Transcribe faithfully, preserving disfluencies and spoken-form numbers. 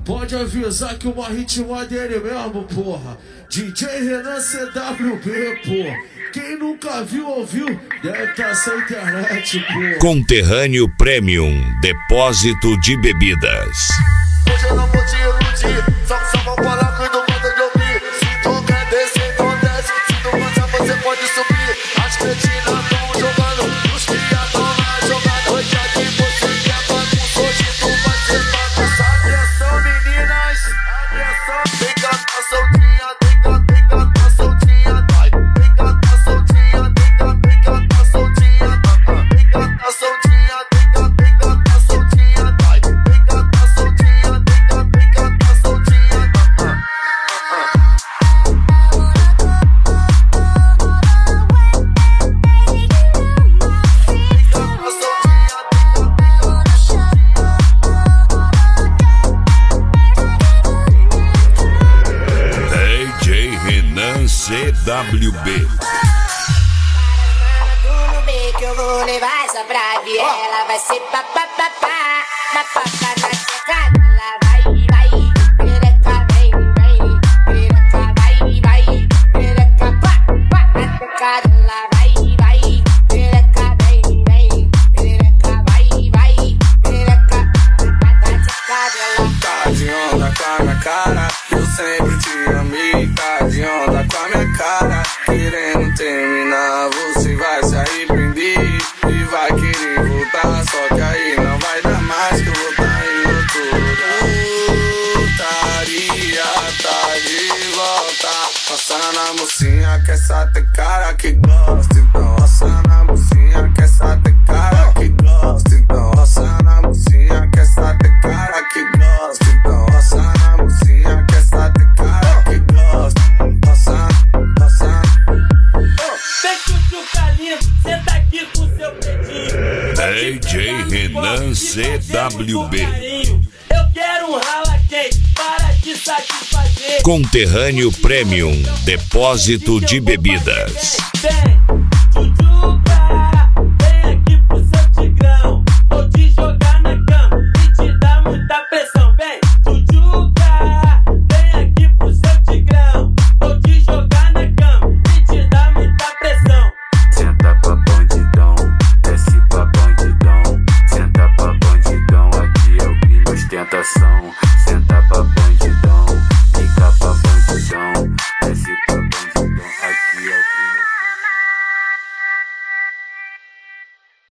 Pode avisar que uma ritmo dele mesmo, porra. D J Renan C W B, porra. Quem nunca viu, ouviu, deve estar sem internet, porra. Conterrâneo Premium, depósito de bebidas. Hoje eu não vou te iludir, só que só vou falar que não gosta de ouvir. Se tu quer descer, então desce. Se tu gostar, você pode subir. As cretinas tão jogando, os cria tão na jogada. Hoje aqui você quer bagunça, hoje tu vai ser bagunça. Atenção meninas, atenção. Tem que andar soltinha, tem que tem que andar soltinha, vai. Tem que andar soltinha, tem que tem que andar soltinha, tem que andar soltinha, tem que tem que andar soltinha, vai. Tem que andar soltinha, tem que tem que andar soltinha, D J Renan C W B. Que eu vou levar só pra ver. Ela vai ser papapá, na papa na tecada. Ela vai, vai, pereca, vem, vem. Pereca, vai, vai, pereca, pá, pá, na tecada. Ela vai, vai, pereca, vem, vem. Pereca, vai, vai, pereca, na tecada. Tá de onda com a minha cara, eu sempre te amei. Tá de onda com a minha cara, querendo terminar, você vai se arrepender e vai querer voltar. Só que aí não vai dar mais, que eu vou tá indo tudo. Putaria tá de volta, passando a mocinha, quer só ter cara que gosta. Então passando a mocinha, quer só ter cara que gosta. Então passando a mocinha, quer só ter cara que gosta. Então passando a mocinha, quer só ter cara que gosta. Passando, passando. Vem chuchucalinho, senta aqui com seu pretinho. D J Renan C W B. Eu quero um rala quente para te satisfazer. Conterrâneo Premium, depósito de bebidas. Vem.